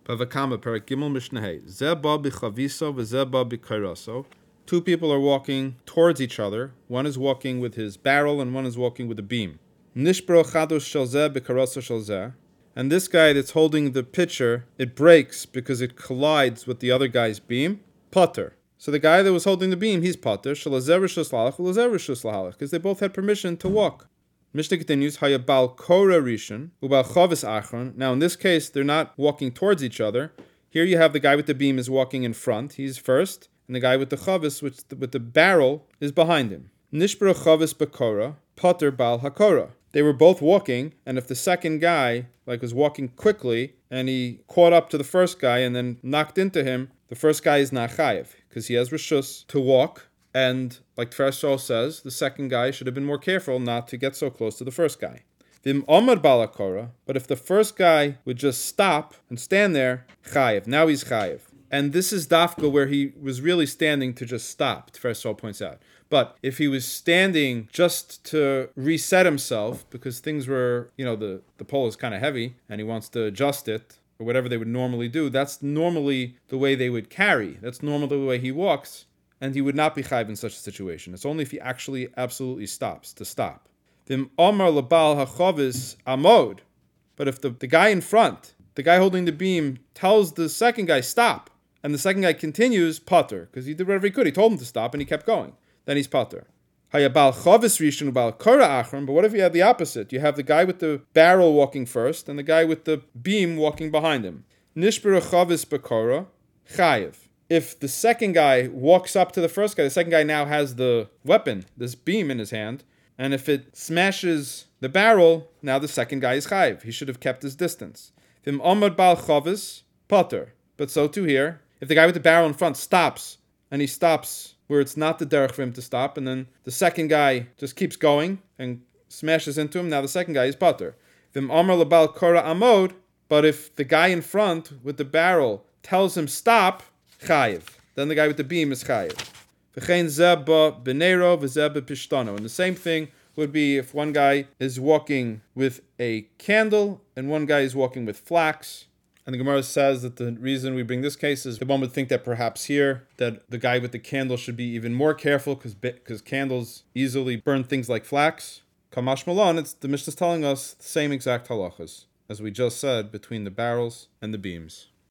Pavakama Parak Gimel Mishnah Hey. Zeba b'chaviso v'zeba b'kairaso. Two people are walking towards each other. One is walking with his barrel and one is walking with a beam. Nishbro chados shel zeh b'karaso shel zeh. And this guy that's holding the pitcher, it breaks because it collides with the other guy's beam. Potter. So the guy that was holding the beam, he's potter. Shelazer rishus lahalach, ulazer rishus lahalach, because they both had permission to walk. Mishnah continues, Hayabal Kora Rishon, Ubal Chavis Achron. Now in this case, they're not walking towards each other. Here you have the guy with the beam is walking in front, he's first, and the guy with the Chavis, with the barrel, is behind him. Nishbra Chavis Bakora, Potter Bal Hakora. They were both walking, and if the second guy was walking quickly, and he caught up to the first guy and then knocked into him, the first guy is not chayiv, because he has rishus to walk. And like Tfar Shol says, the second guy should have been more careful not to get so close to the first guy. Vim Omar Balakora, but if the first guy would just stop and stand there, chayiv. Now he's chayiv. And this is dafka where he was really standing to just stop, Tfar Shol points out. But if he was standing just to reset himself, because things were, the pole is kind of heavy, and he wants to adjust it, or whatever they would normally do, that's normally the way they would carry. That's normally the way he walks. And he would not be chayv in such a situation. It's only if he actually absolutely stops, to stop. Vim omar lebal hachavis amod. But if the guy in front, the guy holding the beam, tells the second guy stop, and the second guy continues, potter, because he did whatever he could. He told him to stop, and he kept going. Then he's potter. Hayabal chavis rishon ubal kora achron. But what if you have the opposite? You have the guy with the barrel walking first, and the guy with the beam walking behind him. Nishbera chavis bakora chayiv. If the second guy walks up to the first guy, the second guy now has the weapon, this beam in his hand, and if it smashes the barrel, now the second guy is chayiv. He should have kept his distance. Vim omad bal chavis potter. But so too here, if the guy with the barrel in front stops, and he stops where it's not the derech for him to stop, and then the second guy just keeps going and smashes into him, now the second guy is potter. Vim omar lebal kora amod. But if the guy in front with the barrel tells him stop, chayiv. Then the guy with the beam is chayiv. V'chein zeba b'neiro v'zeba pishtano. And the same thing would be if one guy is walking with a candle and one guy is walking with flax. And the Gemara says that the reason we bring this case is one would think that perhaps here that the guy with the candle should be even more careful because candles easily burn things like flax. Kamash Malon, the Mishnah is telling us the same exact halachas as we just said between the barrels and the beams.